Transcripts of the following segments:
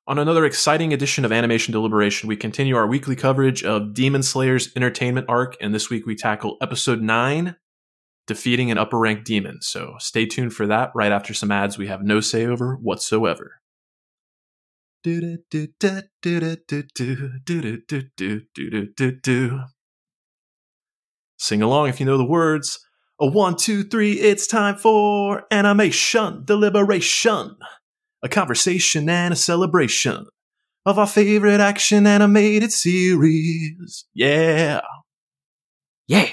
On another exciting edition of Animation Deliberation, we continue our weekly coverage of Demon Slayer's entertainment arc, and this week we tackle Episode 9, Defeating an Upper-Ranked Demon. So stay tuned for that. Right after some ads we have no say over whatsoever. Sing along if you know the words. A 1, 2, 3, it's time for Animation Deliberation. A conversation and a celebration of our favorite action animated series. Yeah. Yeah.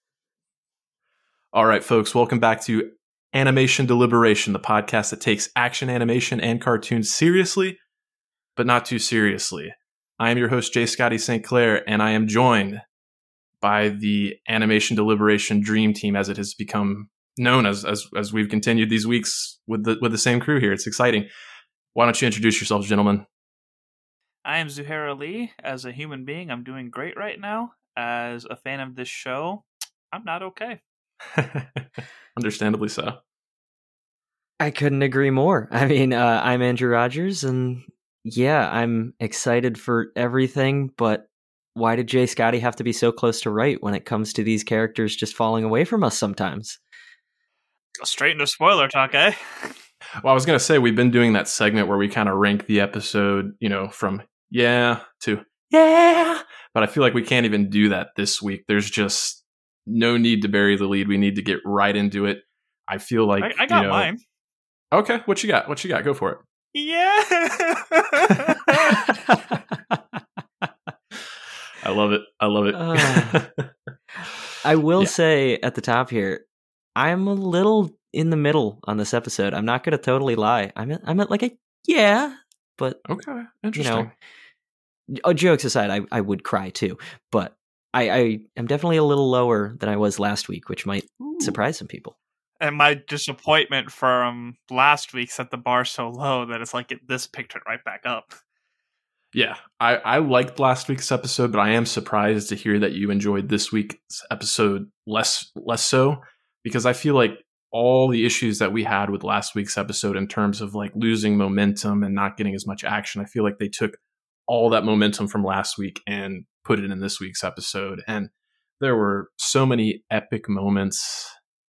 All right, folks, welcome back to Animation Deliberation, the podcast that takes action animation and cartoons seriously, but not too seriously. I am your host, J. Scotty St. Clair, and I am joined by the Animation Deliberation Dream Team, as it has become known as we've continued these weeks with the same crew here. It's exciting. Why don't you introduce yourselves, gentlemen? I am Zuhair Ali. As a human being, I'm doing great right now. As a fan of this show, I'm not okay. Understandably so. I couldn't agree more. I mean, I'm Andrew Rogers, and yeah, I'm excited for everything, but why did Jay Scotty have to be so close to right when it comes to these characters just falling away from us sometimes? Go straight into spoiler talk, eh? Well, I was going to say, we've been doing that segment where we kind of rank the episode, from yeah to yeah, but I feel like we can't even do that this week. There's just no need to bury the lead. We need to get right into it. I feel like I got mine. Okay, what you got? Go for it. Yeah. I love it. I will say at the top here, I'm a little in the middle on this episode. I'm not going to totally lie. I'm at like a yeah, but okay, interesting. Jokes aside, I would cry too, but I am definitely a little lower than I was last week, which might surprise some people. And my disappointment from last week set the bar so low that it's like this picked it right back up. Yeah, I liked last week's episode, but I am surprised to hear that you enjoyed this week's episode less so, because I feel like all the issues that we had with last week's episode in terms of like losing momentum and not getting as much action, I feel like they took all that momentum from last week and put it in this week's episode. And there were so many epic moments,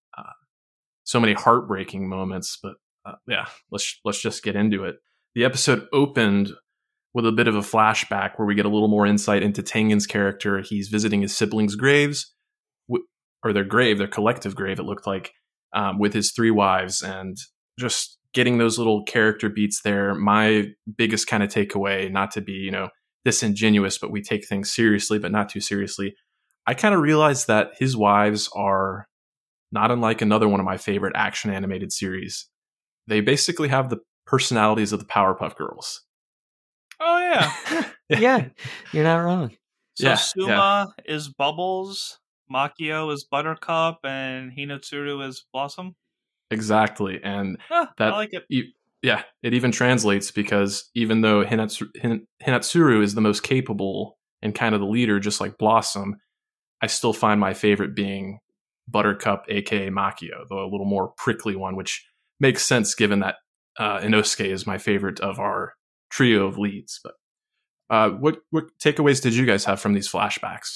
so many heartbreaking moments, but yeah, let's just get into it. The episode opened with a bit of a flashback where we get a little more insight into Tengen's character. He's visiting his siblings' graves, or their collective grave, it looked like, with his 3 wives, and just getting those little character beats there. My biggest kind of takeaway, not to be, disingenuous, but we take things seriously, but not too seriously. I kind of realized that his wives are not unlike another one of my favorite action animated series. They basically have the personalities of the Powerpuff Girls. Oh, yeah. Yeah, you're not wrong. So Suma is Bubbles, Makio is Buttercup, and Hinotsuru is Blossom? Exactly. And I like it. It even translates, because even though Hinatsuru is the most capable and kind of the leader, just like Blossom, I still find my favorite being Buttercup, aka Makio, the little more prickly one, which makes sense given that Inosuke is my favorite of our trio of leads. But what takeaways did you guys have from these flashbacks?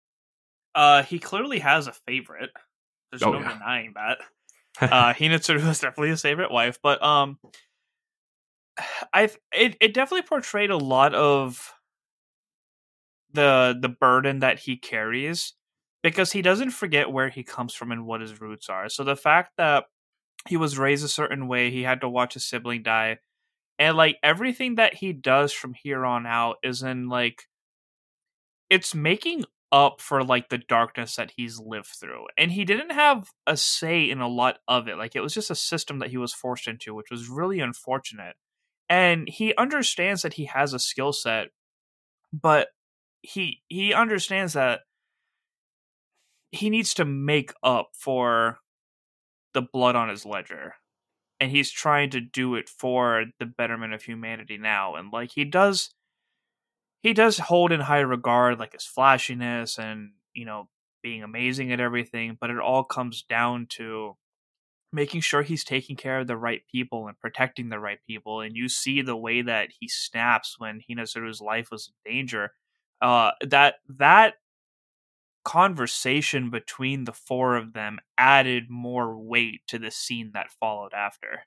He clearly has a favorite. There's no denying that. Hinotsuru is definitely his favorite wife, but it definitely portrayed a lot of the burden that he carries, because he doesn't forget where he comes from and what his roots are. So the fact that he was raised a certain way, he had to watch his sibling die, and like everything that he does from here on out is in like, it's making up for like the darkness that he's lived through. And he didn't have a say in a lot of it. Like, it was just a system that he was forced into, which was really unfortunate. And he understands that he has a skill set, but he understands that he needs to make up for the blood on his ledger. And he's trying to do it for the betterment of humanity now. And like, he does hold in high regard like his flashiness and, being amazing at everything, but it all comes down to making sure he's taking care of the right people and protecting the right people. And you see the way that he snaps when Hinazuru's life was in danger. That conversation between the four of them added more weight to the scene that followed after.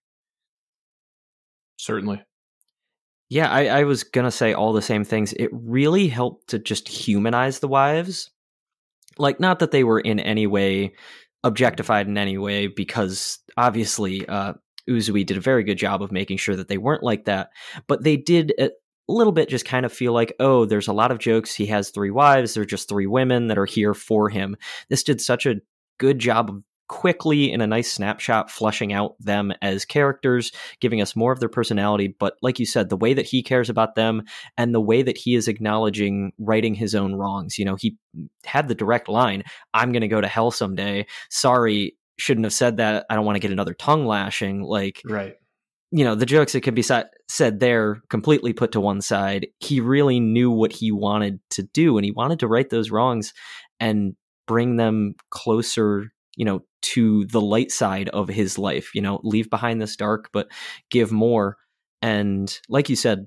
Certainly. Yeah, I was going to say all the same things. It really helped to just humanize the wives. Like, not that they were in any way objectified in any way, because obviously Uzui did a very good job of making sure that they weren't like that. But they did a little bit just kind of feel like, oh, there's a lot of jokes. He has 3 wives. They're just 3 women that are here for him. This did such a good job of quickly, in a nice snapshot, fleshing out them as characters, giving us more of their personality. But like you said, the way that he cares about them and the way that he is acknowledging righting his own wrongs. You know, he had the direct line, I'm going to go to hell someday. Sorry, shouldn't have said that. I don't want to get another tongue lashing. Like, right. You know, the jokes that could be said there completely put to one side. He really knew what he wanted to do, and he wanted to right those wrongs and bring them closer, you know, to the light side of his life, you know, leave behind this dark, but give more. And like you said,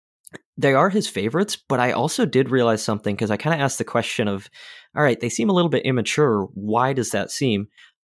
they are his favorites, but I also did realize something, because I kind of asked the question of, all right, they seem a little bit immature. Why does that seem?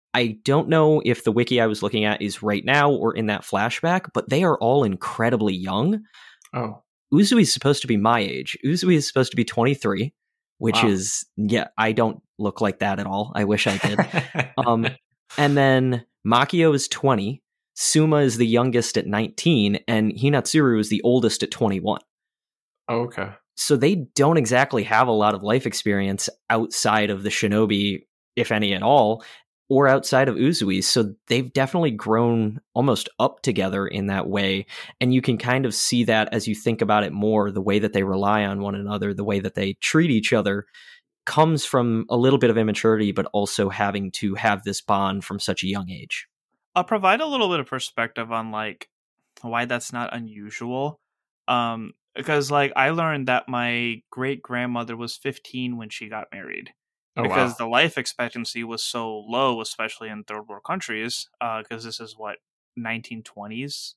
I don't know if the wiki I was looking at is right now or in that flashback, but they are all incredibly young. Oh. Uzui is supposed to be my age. Uzui is supposed to be 23, which Wow. is, yeah, I don't look like that at all. I wish I did. And then Makio is 20, Suma is the youngest at 19, and Hinatsuru is the oldest at 21. Oh, okay. So they don't exactly have a lot of life experience outside of the shinobi, if any at all, or outside of Uzui. So they've definitely grown almost up together in that way. And you can kind of see that as you think about it more, the way that they rely on one another, the way that they treat each other comes from a little bit of immaturity, but also having to have this bond from such a young age. I'll provide a little bit of perspective on like why that's not unusual. Because like I learned that my great grandmother was 15 when she got married. Oh, because wow. the life expectancy was so low, especially in third world countries, because this is what 1920s,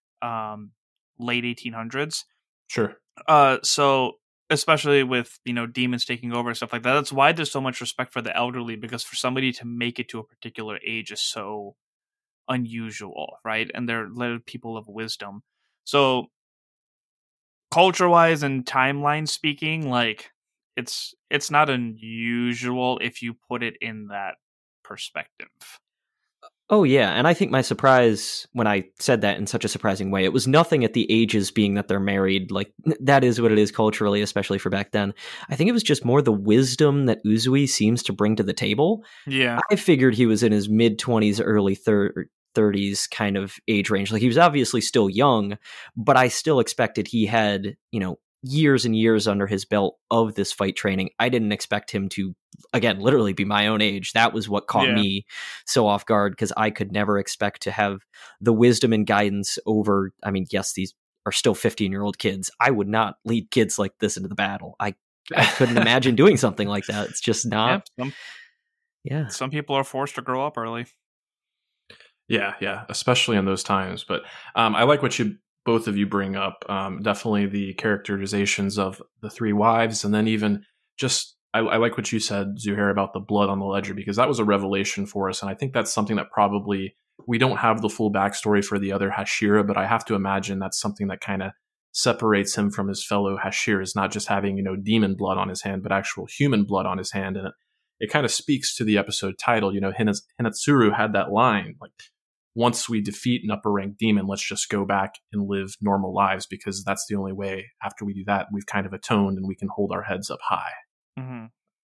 late 1800s. Sure. So especially with, you know, demons taking over and stuff like that, that's why there's so much respect for the elderly, because for somebody to make it to a particular age is so unusual, right? And they're people of wisdom. So culture wise and timeline speaking, like it's not unusual if you put it in that perspective. Oh, yeah. And I think my surprise when I said that in such a surprising way, it was nothing at the ages being that they're married. Like, that is what it is culturally, especially for back then. I think it was just more the wisdom that Uzui seems to bring to the table. Yeah. I figured he was in his mid-20s, early 30s kind of age range. Like, he was obviously still young, but I still expected he had, you know, years and years under his belt of this fight training. I didn't expect him to, again, literally be my own age. That was what caught me so off guard, because I could never expect to have the wisdom and guidance over, I mean, yes, these are still 15-year-old kids. I would not lead kids like this into the battle. I couldn't imagine doing something like that. It's just not. Some people are forced to grow up early. Yeah, especially in those times. But I like what both of you bring up. Definitely the characterizations of the 3 wives, and then even just I like what you said, Zuhair, about the blood on the ledger, because that was a revelation for us, and I think that's something that probably we don't have the full backstory for the other Hashira, but I have to imagine that's something that kind of separates him from his fellow Hashiras, not just having, you know, demon blood on his hand, but actual human blood on his hand, and it kind of speaks to the episode title. You know, Hinatsuru had that line like, once we defeat an upper rank demon, let's just go back and live normal lives, because that's the only way. After we do that, we've kind of atoned and we can hold our heads up high. Mm-hmm.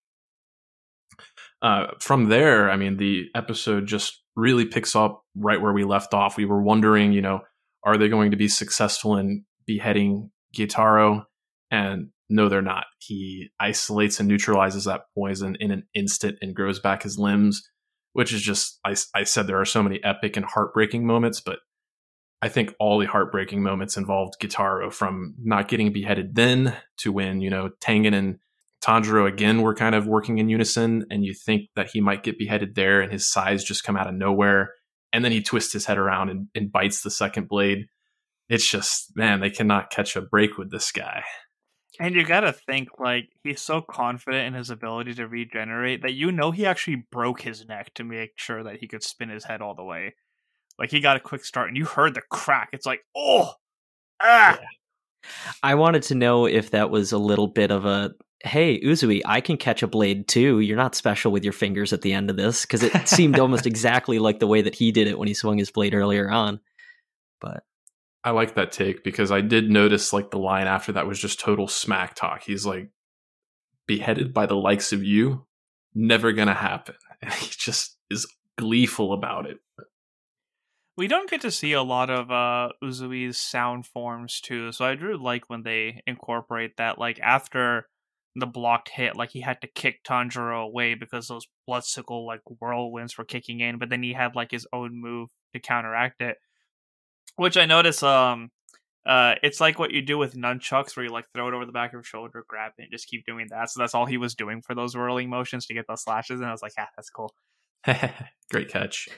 From there, I mean, the episode just really picks up right where we left off. We were wondering, you know, are they going to be successful in beheading Gyutaro? And no, they're not. He isolates and neutralizes that poison in an instant and grows back his limbs, which is just, I said there are so many epic and heartbreaking moments, but I think all the heartbreaking moments involved Gyutaro, from not getting beheaded then to when, you know, Tengen and Tanjiro again were kind of working in unison, and you think that he might get beheaded there and his size just come out of nowhere, and then he twists his head around and bites the second blade. It's just, man, they cannot catch a break with this guy. And you gotta think, like, he's so confident in his ability to regenerate that he actually broke his neck to make sure that he could spin his head all the way. Like, he got a quick start, and you heard the crack. It's like, oh! Ah! Yeah. I wanted to know if that was a little bit of a, hey, Uzui, I can catch a blade too. You're not special with your fingers at the end of this, because it seemed almost exactly like the way that he did it when he swung his blade earlier on. But I like that take, because I did notice like the line after that was just total smack talk. He's like, beheaded by the likes of you, never gonna happen. And he just is gleeful about it. We don't get to see a lot of Uzui's sound forms too, so I do like when they incorporate that. Like after the blocked hit, like he had to kick Tanjiro away because those bloodsickle like whirlwinds were kicking in, but then he had like his own move to counteract it. Which I notice, it's like what you do with nunchucks, where you like throw it over the back of your shoulder, grab it, and just keep doing that. So that's all he was doing for those whirling motions to get those slashes, and I was like, yeah, that's cool. Great catch.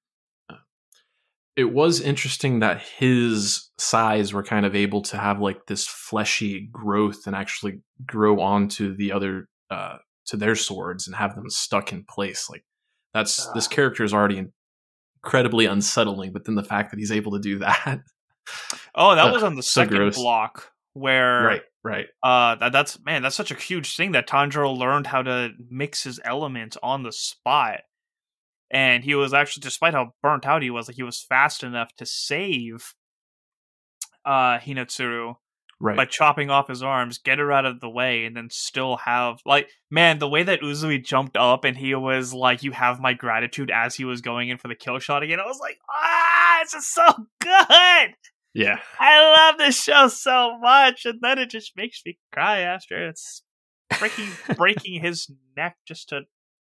It was interesting that his size were kind of able to have like this fleshy growth and actually grow onto the other, to their swords and have them stuck in place. Like this character is already incredibly unsettling, but then the fact that he's able to do that. Oh, that was on the so second gross. block where right. That's such a huge thing that Tanjiro learned how to mix his elements on the spot. And he was actually, despite how burnt out he was, like he was fast enough to save Hinatsuru by chopping off his arms, get her out of the way, and then still have, like, man, the way that Uzui jumped up and he was like, you have my gratitude as he was going in for the kill shot again, I was like, it's just so good! Yeah. I love this show so much, and then it just makes me cry after it's breaking his neck just to,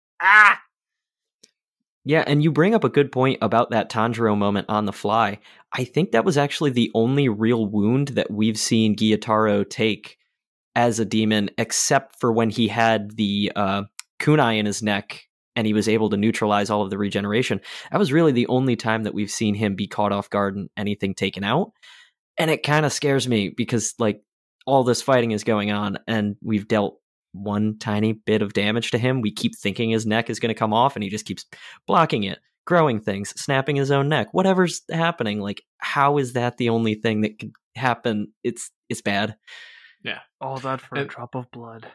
Yeah, and you bring up a good point about that Tanjiro moment on the fly. I think that was actually the only real wound that we've seen Gyutaro take as a demon, except for when he had the kunai in his neck and he was able to neutralize all of the regeneration. That was really the only time that we've seen him be caught off guard and anything taken out. And it kind of scares me because like all this fighting is going on and we've dealt one tiny bit of damage to him. We keep thinking his neck is going to come off and he just keeps blocking it, growing things, snapping his own neck, whatever's happening. Like, how is that the only thing that could happen? It's bad. Yeah. All that for a drop of blood.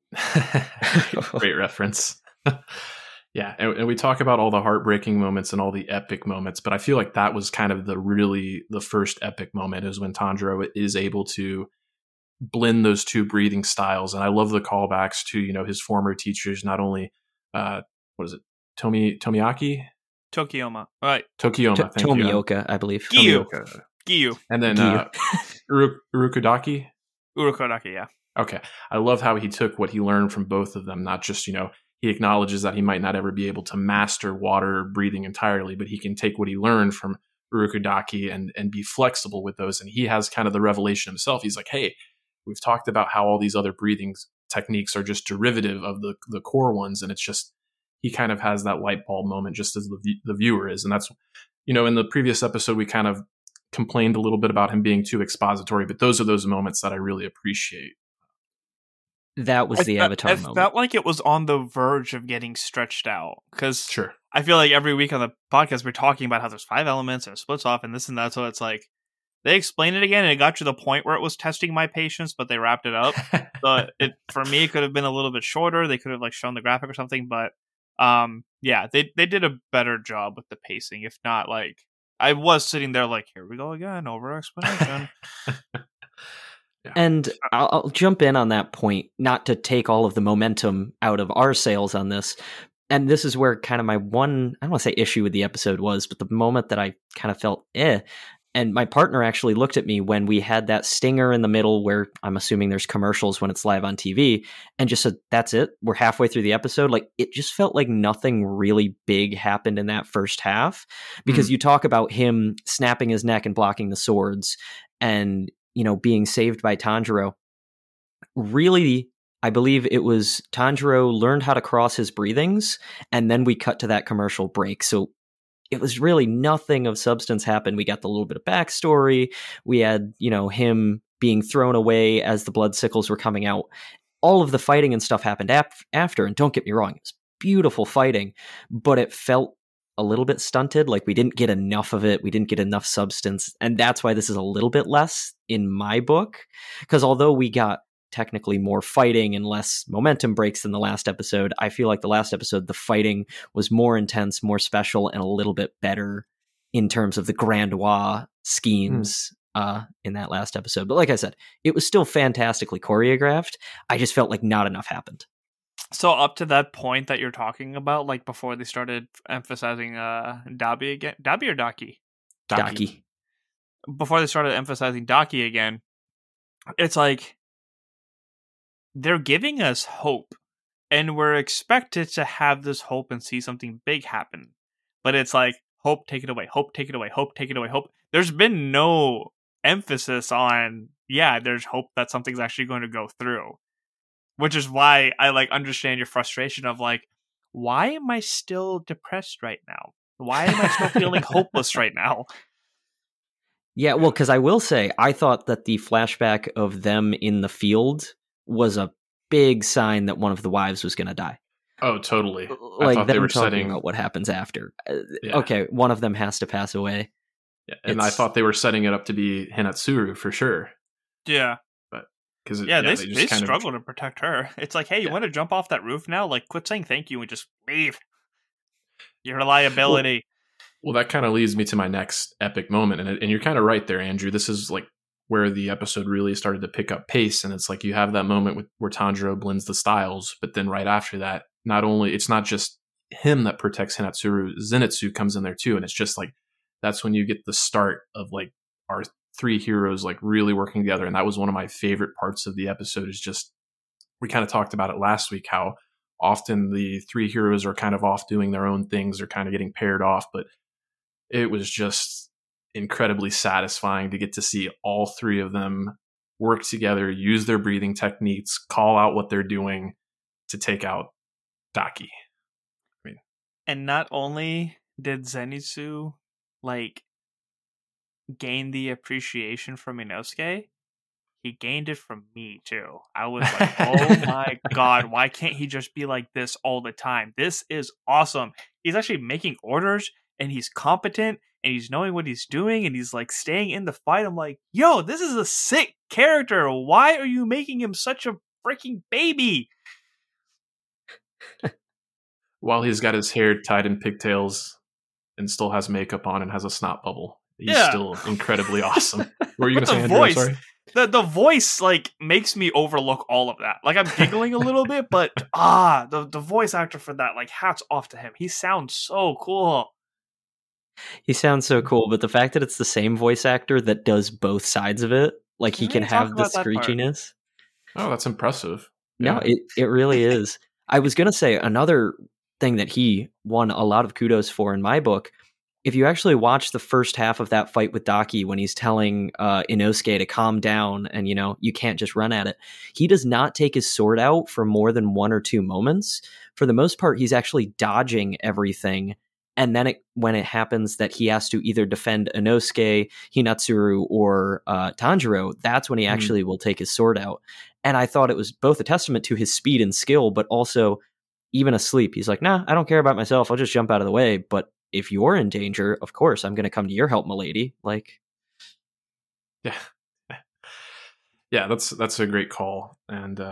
Great reference. Yeah. And we talk about all the heartbreaking moments and all the epic moments, but I feel like that was kind of the first epic moment is when Tanjiro is able to blend those two breathing styles. And I love the callbacks to, his former teachers, not only, what is it? Tomoyaki? Tokioma. Right. Tokioma. Tomioka, I believe. Giyu. And then Urokodaki? Urokodaki, yeah. Okay. I love how he took what he learned from both of them. Not just, he acknowledges that he might not ever be able to master water breathing entirely, but he can take what he learned from Urokodaki and be flexible with those. And he has kind of the revelation himself. He's like, hey, we've talked about how all these other breathing techniques are just derivative of the core ones. And it's just, he kind of has that light bulb moment just as the viewer is. And that's, in the previous episode, we kind of complained a little bit about him being too expository, but those are those moments that I really appreciate. That was the Avatar moment. I felt like it was on the verge of getting stretched out because sure. I feel like every week on the podcast, we're talking about how there's 5 elements and it splits off and this and that. So it's like, they explained it again, and it got to the point where it was testing my patience, but they wrapped it up. So for me, it could have been a little bit shorter. They could have shown the graphic or something, but yeah, they did a better job with the pacing. If not, I was sitting there here we go again, over explanation. Yeah. And I'll jump in on that point, not to take all of the momentum out of our sales on this. And this is where kind of my one, I don't want to say issue with the episode was, but the moment that I kind of felt and my partner actually looked at me when we had that stinger in the middle where I'm assuming there's commercials when it's live on TV and just said, that's it. We're halfway through the episode. It just felt like nothing really big happened in that first half because you talk about him snapping his neck and blocking the swords and, being saved by Tanjiro. Really, I believe it was Tanjiro learned how to cross his breathings and then we cut to that commercial break. So it was really nothing of substance happened. We got the little bit of backstory. We had, him being thrown away as the blood sickles were coming out. All of the fighting and stuff happened after. And don't get me wrong, it was beautiful fighting, but it felt a little bit stunted. Like we didn't get enough of it. We didn't get enough substance. And that's why this is a little bit less in my book. Because although we got technically more fighting and less momentum breaks than the last episode, I feel like the last episode, the fighting was more intense, more special, and a little bit better in terms of the grandois schemes in that last episode. But like I said, it was still fantastically choreographed. I just felt like not enough happened. So up to that point that you're talking about, like before they started emphasizing Dabi again, Dabi or Daki? Daki. Before they started emphasizing Daki again, it's like they're giving us hope, and we're expected to have this hope and see something big happen. But it's like, hope, take it away, hope, take it away, hope, take it away, hope. There's been no emphasis on, there's hope that something's actually going to go through. Which is why I understand your frustration of why am I still depressed right now? Why am I still feeling hopeless right now? Yeah, well, because I will say, I thought that the flashback of them in the field was a big sign that one of the wives was going to die. Oh, totally. I thought they were talking about what happens after. Okay, one of them has to pass away. Yeah, and I thought they were setting it up to be Hinatsuru for sure. Yeah. Because they struggle to protect her. It's like, hey, you want to jump off that roof now? Quit saying thank you and just leave. You're a liability. Well, that kind of leads me to my next epic moment, and you're kind of right there, Andrew. This is where the episode really started to pick up pace, and it's like you have that moment where Tanjiro blends the styles, but then right after that, it's not just him that protects Hinatsuru. Zenitsu comes in there too, and it's just that's when you get the start of our three heroes really working together. And that was one of my favorite parts of the episode. Is just, we kind of talked about it last week, how often the three heroes are kind of off doing their own things, or kind of getting paired off, but it was just incredibly satisfying to get to see all three of them work together, use their breathing techniques, call out what they're doing to take out Daki. And not only did Zenitsu gain the appreciation from Inosuke, he gained it from me too. I was like, oh my god, why can't he just be like this all the time? This is awesome. He's actually making orders, and he's competent, and he's knowing what he's doing, and he's staying in the fight. I'm like, yo, this is a sick character. Why are you making him such a freaking baby? While he's got his hair tied in pigtails and still has makeup on and has a snot bubble, he's still incredibly awesome. What were you going to say, Andrew? Voice, sorry? The voice makes me overlook all of that. I'm giggling a little bit, but the voice actor for that, hats off to him. He sounds so cool. He sounds so cool, but the fact that it's the same voice actor that does both sides of it, he can have the screechiness. Oh, that's impressive. No, it really is. I was going to say another thing that he won a lot of kudos for in my book. If you actually watch the first half of that fight with Daki, when he's telling Inosuke to calm down and, you can't just run at it, he does not take his sword out for more than 1 or 2 moments. For the most part, he's actually dodging everything. And then when it happens that he has to either defend Inosuke, Hinatsuru, or Tanjiro, that's when he actually will take his sword out. And I thought it was both a testament to his speed and skill, but also even asleep, he's like, nah, I don't care about myself. I'll just jump out of the way. But if you're in danger, of course, I'm going to come to your help, milady. Yeah, that's a great call. And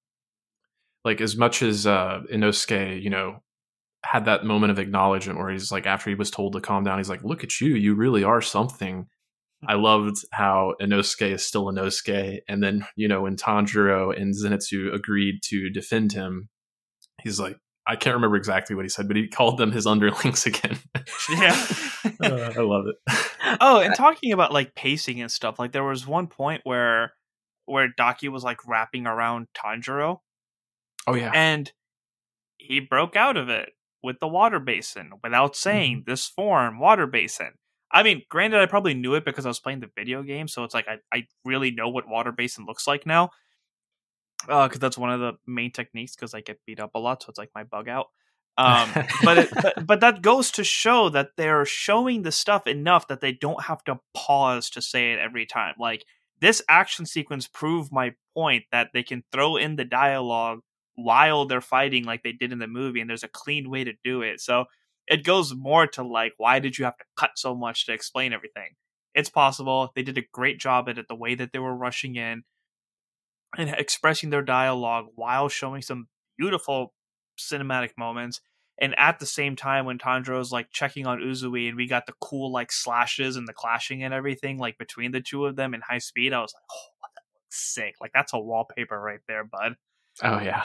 as much as Inosuke, had that moment of acknowledgement where he's after he was told to calm down, he's like, look at you, you really are something. I loved how Inosuke is still Inosuke. And then, when Tanjiro and Zenitsu agreed to defend him, he's like, I can't remember exactly what he said, but he called them his underlings again. Yeah. I love it. Oh, and talking about pacing and stuff, there was one point where Daki was wrapping around Tanjiro. Oh yeah. And he broke out of it with the water basin without saying this form, water basin. I mean, granted, I probably knew it because I was playing the video game, so it's I really know what water basin looks like now. Because that's one of the main techniques, because I get beat up a lot, so it's my bug out. But that goes to show that they're showing the stuff enough that they don't have to pause to say it every time. Like, this action sequence proved my point that they can throw in the dialogue while they're fighting like they did in the movie, and there's a clean way to do it. So it goes more to like, why did you have to cut so much to explain everything? It's possible. They did a great job at it, the way that they were rushing in and expressing their dialogue while showing some beautiful cinematic moments. And at the same time, when Tanjiro's like checking on Uzui and we got the cool like slashes and the clashing and everything like between the two of them in high speed, I was like, oh, that looks sick. Like, that's a wallpaper right there, bud. Oh, yeah.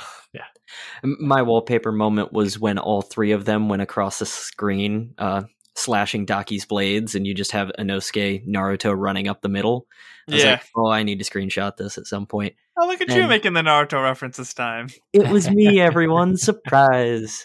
My wallpaper moment was when all three of them went across the screen, slashing Daki's blades, and you just have Inosuke, Naruto running up the middle. I was like, oh, I need to screenshot this at some point. Oh, look at you making the Naruto reference this time. It was me, everyone. Surprise.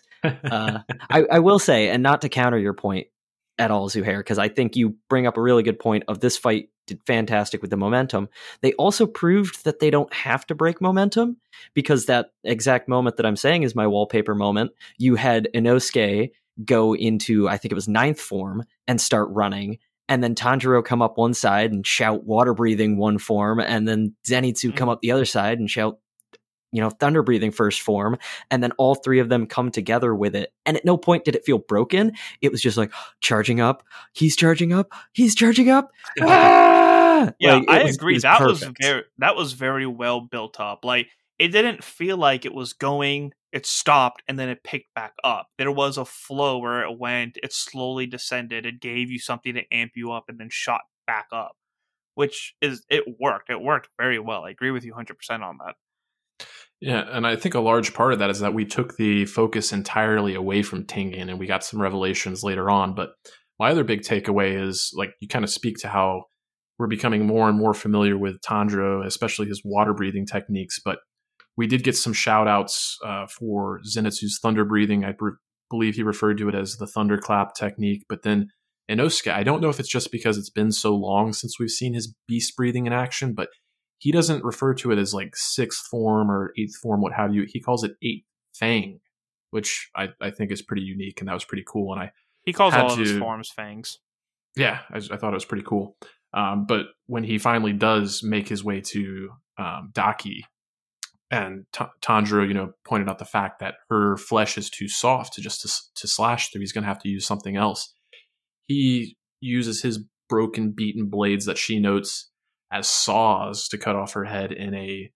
I will say, and not to counter your point at all, Zuhair, because I think you bring up a really good point of this fight did fantastic with the momentum. They also proved that they don't have to break momentum, because that exact moment that I'm saying is my wallpaper moment. You had Inosuke go into, I think it was 9th form, and start running, and then Tanjiro come up one side and shout water breathing 1 form, and then Zenitsu come up the other side and shout, thunder breathing 1st form, and then all three of them come together with it. And at no point did it feel broken. It was just like, charging up, he's charging up, he's charging up. Ah! Yeah, like, I agree. That perfect. was very well built up. Like, it didn't feel like it was going, it stopped, and then it picked back up. There was a flow where it went, it slowly descended, it gave you something to amp you up, and then shot back up. It worked. It worked very well. I agree with you 100% on that. Yeah, and I think a large part of that is that we took the focus entirely away from Tengen, and we got some revelations later on. But my other big takeaway is, like, you kind of speak to how we're becoming more and more familiar with Tanjiro, especially his water breathing techniques. But we did get some shout outs for Zenitsu's thunder breathing. I believe he referred to it as the thunderclap technique. But then Inosuke, I don't know if it's just because it's been so long since we've seen his beast breathing in action, but he doesn't refer to it as like 6th form or 8th form, what have you. He calls it 8th Fang, which I think is pretty unique, and that was pretty cool. And he calls all of his forms fangs. Yeah, I thought it was pretty cool. But when he finally does make his way to Daki, and Tanjiro, pointed out the fact that her flesh is too soft to slash through, he's going to have to use something else. He uses his broken, beaten blades that she notes as saws to cut off her head in a,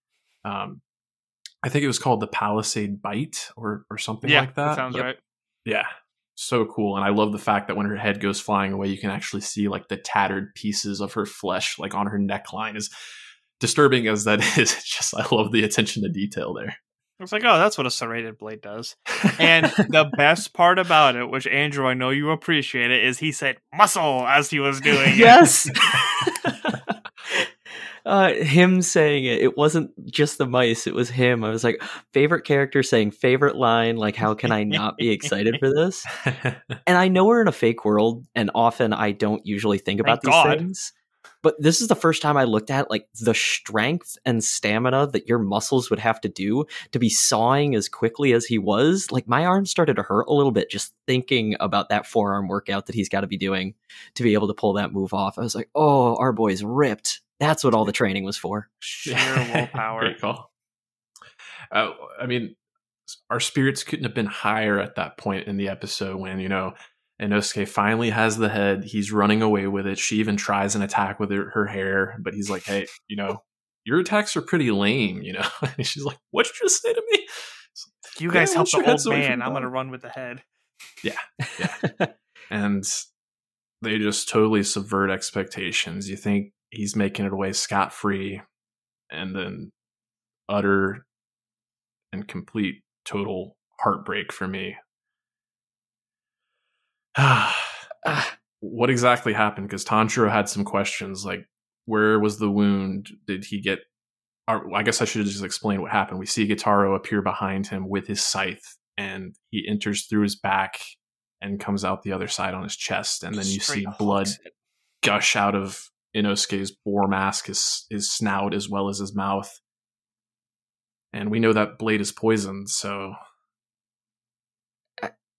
I think it was called the Palisade Bite or something like that. That sounds right. Yeah, so cool. And I love the fact that when her head goes flying away, you can actually see like the tattered pieces of her flesh, like on her neckline. As disturbing as that is, it's just, I love the attention to detail there. It's like, oh, that's what a serrated blade does. And the best part about it, which Andrew, I know you appreciate it, is he said muscle as he was doing it. Yes. Him saying it wasn't just the mice, it was him. I was like, favorite character saying favorite line, like, how can I not be excited for this? And I know we're in a fake world, and often I don't usually think about these things, but this is the first time I looked at like the strength and stamina that your muscles would have to do to be sawing as quickly as he was. Like, my arm started to hurt a little bit just thinking about that forearm workout that he's got to be doing to be able to pull that move off. I was like, oh, our boy's ripped. That's what all the training was for. Sheer willpower. Great call. I mean, our spirits couldn't have been higher at that point in the episode when, Inosuke finally has the head. He's running away with it. She even tries an attack with her hair, but he's like, hey, your attacks are pretty lame, And she's like, what'd you just say to me? You guys help the old man. I'm going to run with the head. Yeah. And they just totally subvert expectations. You think he's making it away scot-free, and then utter and complete total heartbreak for me. What exactly happened? Because Tanjiro had some questions, like, where was the wound? Did he get... I guess I should just explain what happened. We see Gitaro appear behind him with his scythe, and he enters through his back and comes out the other side on his chest, and then you see blood gush out of Inosuke's boar mask, his snout, as well as his mouth. And we know that blade is poisoned, so...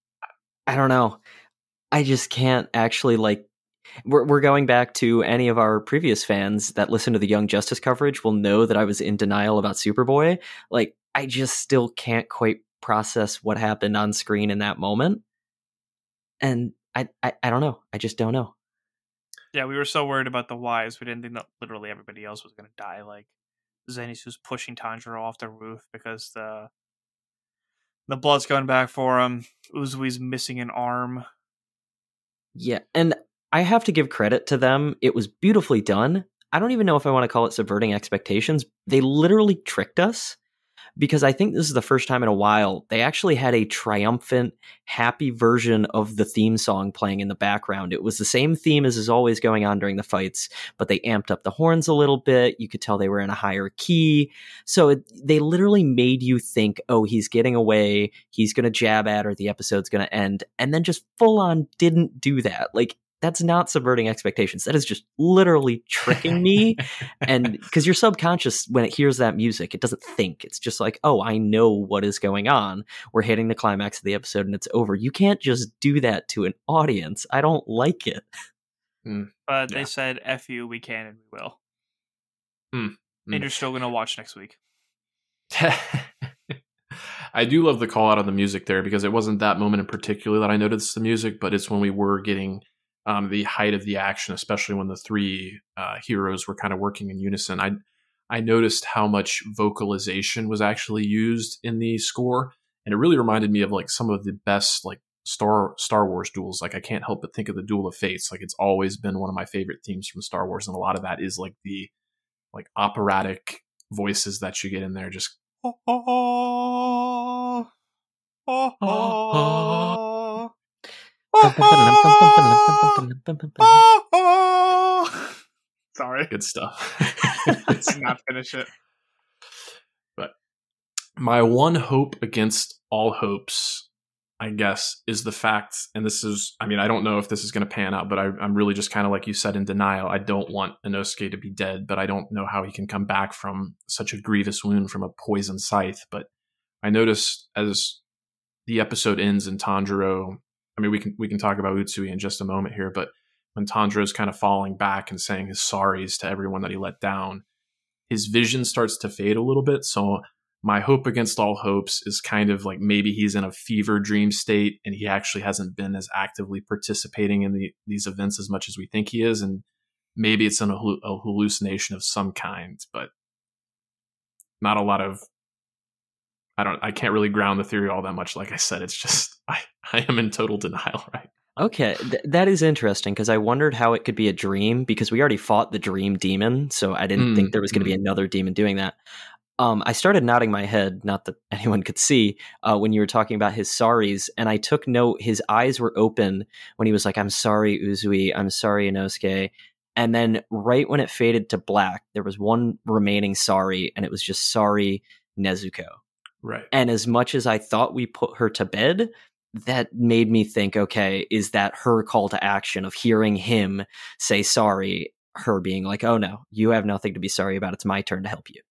I don't know. I just can't actually like. We're going back to any of our previous fans that listen to the Young Justice coverage will know that I was in denial about Superboy. Like, I just still can't quite process what happened on screen in that moment, and I don't know. I just don't know. Yeah, we were so worried about the whys, we didn't think that literally everybody else was going to die. Like Zenith was pushing Tanjiro off the roof because the blood's going back for him. Uzui's missing an arm. Yeah, and I have to give credit to them. It was beautifully done. I don't even know if I want to call it subverting expectations. They literally tricked us, because I think this is the first time in a while they actually had a triumphant, happy version of the theme song playing in the background. It was the same theme as is always going on during the fights, but they amped up the horns a little bit. You could tell they were in a higher key. So they literally made you think, oh, he's getting away, he's going to jab at her, the episode's going to end, and then just full on didn't do that. Like, that's not subverting expectations. That is just literally tricking me. And because your subconscious, when it hears that music, it doesn't think. It's just like, oh, I know what is going on. We're hitting the climax of the episode and it's over. You can't just do that to an audience. I don't like it. But they said, F you, we can and we will. And you're still going to watch next week. I do love the call out on the music there, because it wasn't that moment in particular that I noticed the music, but it's when we were getting the height of the action, especially when the three heroes were kind of working in unison. I noticed how much vocalization was actually used in the score, and it really reminded me of like some of the best like Star Wars duels. Like, I can't help but think of the Duel of Fates. Like, it's always been one of my favorite themes from Star Wars, and a lot of that is like the like operatic voices that you get in there. Just Sorry. good stuff. Let's not finish it. But my one hope against all hopes, I guess, is the fact, and this is, I mean, I don't know if this is going to pan out, but I'm really just kind of, like you said, in denial. I don't want Inosuke to be dead, but I don't know how he can come back from such a grievous wound from a poison scythe. But I noticed as the episode ends and Tanjiro, I mean, we can talk about Utsui in just a moment here, but when Tanjiro's kind of falling back and saying his sorries to everyone that he let down, his vision starts to fade a little bit. So my hope against all hopes is kind of like maybe he's in a fever dream state and he actually hasn't been as actively participating in these events as much as we think he is. And maybe it's a hallucination of some kind, but not a lot of, I can't really ground the theory all that much. Like I said, it's just, I am in total denial, right? Okay, that is interesting, because I wondered how it could be a dream, because we already fought the dream demon, so I didn't think there was going to be another demon doing that. I started nodding my head, not that anyone could see, when you were talking about his sorries, and I took note his eyes were open when he was like, I'm sorry, Uzui, I'm sorry, Inosuke. And then right when it faded to black, there was one remaining sorry, and it was just sorry, Nezuko. Right. And as much as I thought we put her to bed, that made me think, okay, is that her call to action of hearing him say sorry, her being like, oh no, you have nothing to be sorry about, it's my turn to help you?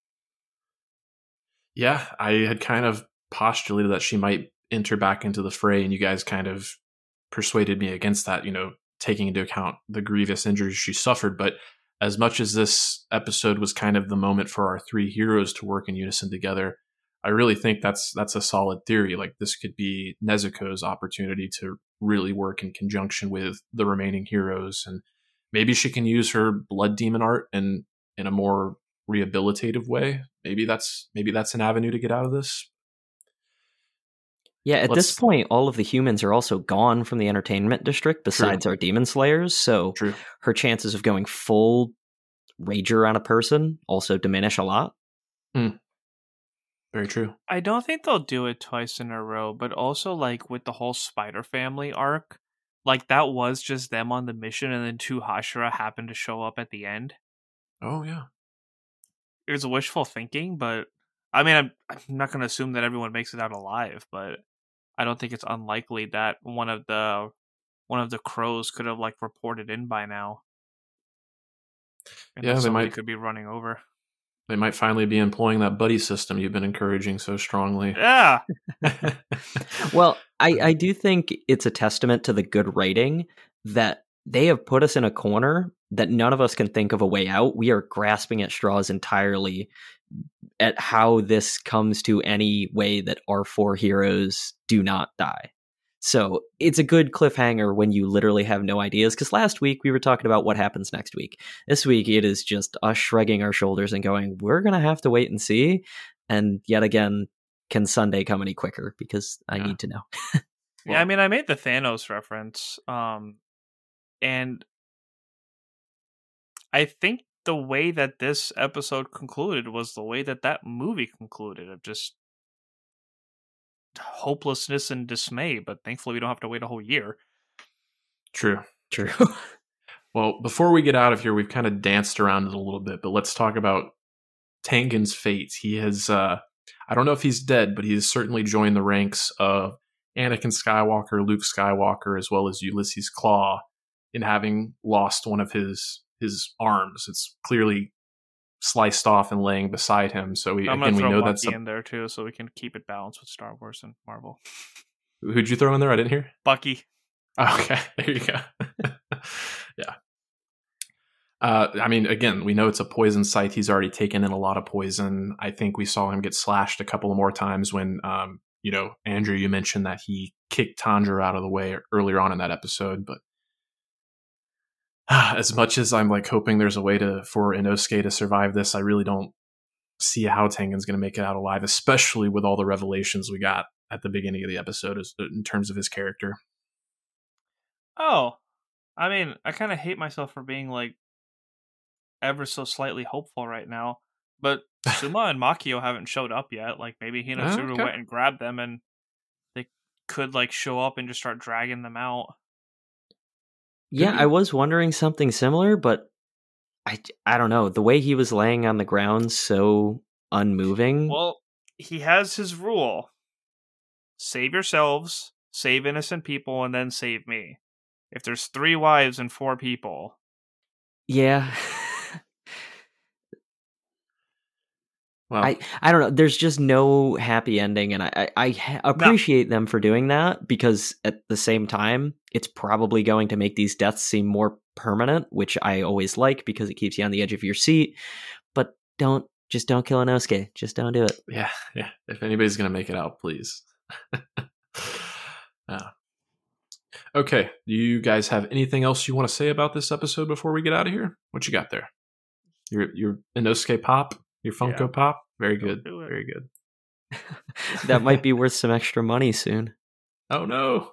Yeah, I had kind of postulated that she might enter back into the fray, and you guys kind of persuaded me against that, taking into account the grievous injuries she suffered. But as much as this episode was kind of the moment for our three heroes to work in unison together, I really think that's a solid theory. Like, this could be Nezuko's opportunity to really work in conjunction with the remaining heroes, and maybe she can use her blood demon art in a more rehabilitative way. Maybe that's an avenue to get out of this. Yeah, at this point, all of the humans are also gone from the entertainment district besides our demon slayers, so her chances of going full rager on a person also diminish a lot. Very true. I don't think they'll do it twice in a row, but also like with the whole Spider Family arc, like that was just them on the mission, and then two Hashira happened to show up at the end. Oh yeah, it was wishful thinking, but I mean, I'm not going to assume that everyone makes it out alive, but I don't think it's unlikely that one of the crows could have like reported in by now. And yeah, they might could be running over. They might finally be employing that buddy system you've been encouraging so strongly. Yeah. Well, I do think it's a testament to the good writing that they have put us in a corner that none of us can think of a way out. We are grasping at straws entirely at how this comes to any way that our four heroes do not die. So it's a good cliffhanger when you literally have no ideas. Because last week we were talking about what happens next week. This week it is just us shrugging our shoulders and going, we're going to have to wait and see. And yet again, can Sunday come any quicker? Because I need to know. Yeah, I mean, I made the Thanos reference. And I think the way that this episode concluded was the way that that movie concluded, of just hopelessness and dismay. But thankfully, we don't have to wait a whole year. True. True. Well, before we get out of here, we've kind of danced around it a little bit, but let's talk about Tengen's fate. He has, I don't know if he's dead, but he has certainly joined the ranks of Anakin Skywalker, Luke Skywalker, as well as Ulysses Klaue, in having lost one of his arms. It's clearly sliced off and laying beside him. So I'm going to throw Bucky in there too, so we can keep it balanced with Star Wars and Marvel. Who'd you throw in there? I didn't hear. Bucky. Okay, there you go. Yeah. I mean, again, we know it's a poison site. He's already taken in a lot of poison. I think we saw him get slashed a couple of more times when, Andrew, you mentioned that he kicked Tanjiro out of the way earlier on in that episode. But as much as I'm like hoping there's a way for Inosuke to survive this, I really don't see how Tengen's going to make it out alive, especially with all the revelations we got at the beginning of the episode in terms of his character. Oh, I mean, I kind of hate myself for being like ever so slightly hopeful right now, but Suma and Makio haven't showed up yet. Like maybe Hinotsuru went and grabbed them, and they could like show up and just start dragging them out. Yeah, I was wondering something similar, but I don't know. The way he was laying on the ground, so unmoving. Well, he has his rule: save yourselves, save innocent people, and then save me. If there's 3 wives and 4 people, yeah. Well, I don't know. There's just no happy ending, and I appreciate them for doing that, because at the same time, it's probably going to make these deaths seem more permanent, which I always like because it keeps you on the edge of your seat. But don't kill Inosuke. Just don't do it. Yeah. If anybody's gonna make it out, please. Okay. Do you guys have anything else you want to say about this episode before we get out of here? What you got there? Your Inosuke pop? Your Funko Pop? Very good. Very good. That might be worth some extra money soon. Oh, no.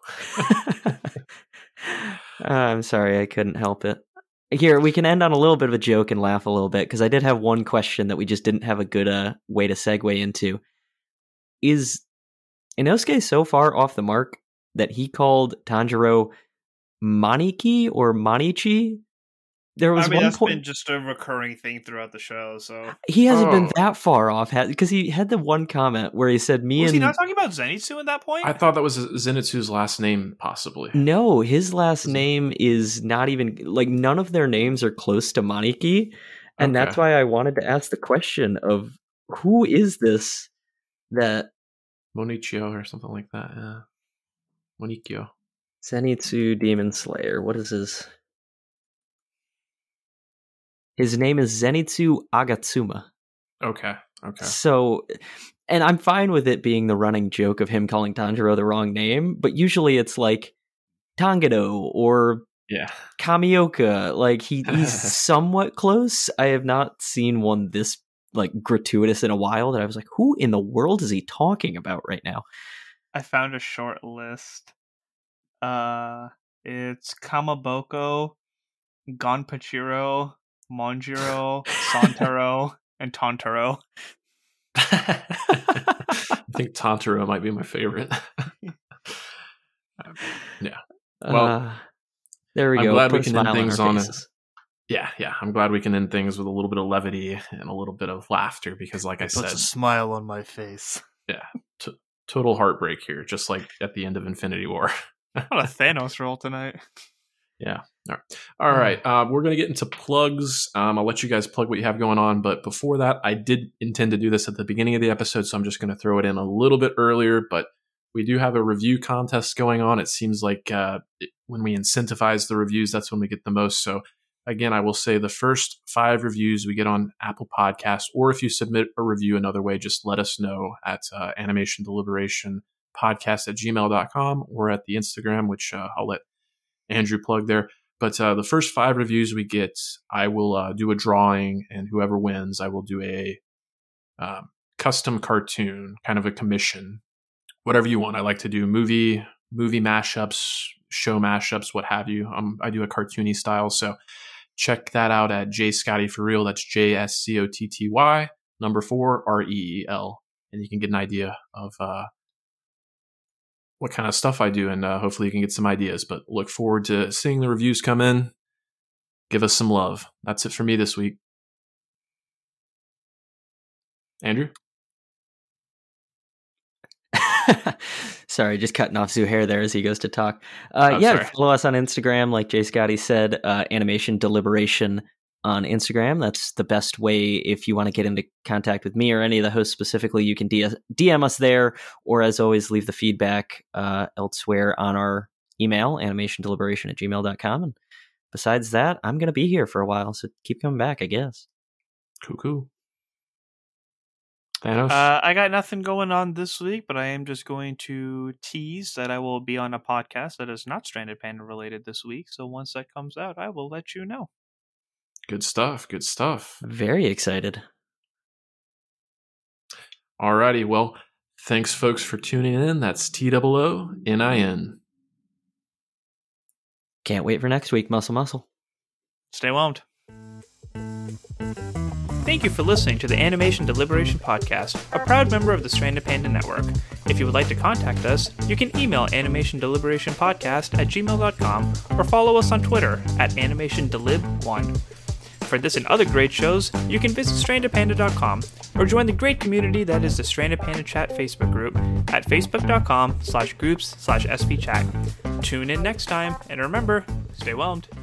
I'm sorry, I couldn't help it. Here, we can end on a little bit of a joke and laugh a little bit, because I did have one question that we just didn't have a good way to segue into. Is Inosuke so far off the mark that he called Tanjiro Maniki or Manichi? There was one that's point been just a recurring thing throughout the show. So he hasn't been that far off, because he had the one comment where he said, Was he not talking about Zenitsu at that point? I thought that was Zenitsu's last name, possibly. No, his last name is not even, like, none of their names are close to Maniki, and that's why I wanted to ask the question of who is this that Monichio or something like that. Yeah. Monikyo. Zenitsu Demon Slayer. What is his? His name is Zenitsu Agatsuma. Okay. So, and I'm fine with it being the running joke of him calling Tanjiro the wrong name, but usually it's like Tangado or Kamioka. Like he's somewhat close. I have not seen one this like gratuitous in a while that I was like, who in the world is he talking about right now? I found a short list. It's Kamaboko, Gonpachiro, Monjiro, Santaro, and Tantaro. I think Tantaro might be my favorite. Yeah. Well, there we go. I'm glad we can end things on it. Yeah. I'm glad we can end things with a little bit of levity and a little bit of laughter, because, like I said, puts a smile on my face. Yeah. Total heartbreak here, just like at the end of Infinity War. What a Thanos roll tonight. Yeah. All right. We're going to get into plugs. I'll let you guys plug what you have going on. But before that, I did intend to do this at the beginning of the episode, so I'm just going to throw it in a little bit earlier. But we do have a review contest going on. It seems like when we incentivize the reviews, that's when we get the most. So again, I will say the first 5 reviews we get on Apple Podcasts, or if you submit a review another way, just let us know at Animation Deliberation Podcast at gmail.com or at the Instagram, which I'll let Andrew plug there. But the first 5 reviews we get, I will do a drawing, and whoever wins, I will do a custom cartoon, kind of a commission, whatever you want. I like to do movie mashups, show mashups, what have you. I do a cartoony style, so check that out at JScottyForReal. That's JSCOTTY 4 REEL, and you can get an idea of what kind of stuff I do, and hopefully you can get some ideas. But look forward to seeing the reviews come in. Give us some love. That's it for me this week. Andrew? Sorry, just cutting off Zuhair there as he goes to talk. Sorry. Follow us on Instagram, like Jay Scotty said, Animation Deliberation on Instagram. That's the best way if you want to get into contact with me or any of the hosts specifically. You can DM us there, or as always, leave the feedback elsewhere on our email, animationdeliberation@gmail.com. And besides that, I'm going to be here for a while, so keep coming back, I guess. Cool. Thanos? I got nothing going on this week, but I am just going to tease that I will be on a podcast that is not Stranded Panda related this week. So once that comes out, I will let you know. Good stuff. Very excited. Alrighty, well, thanks folks for tuning in. That's TOONIN. Can't wait for next week, Muscle. Stay whelmed. Thank you for listening to the Animation Deliberation Podcast, a proud member of the Stranded Panda Network. If you would like to contact us, you can email animationdeliberationpodcast@gmail.com or follow us on Twitter at animationdelib1. For this and other great shows, you can visit strandedpanda.com or join the great community that is the Stranded Panda Chat Facebook group at facebook.com/groups/svchat. Tune in next time, and remember, stay whelmed.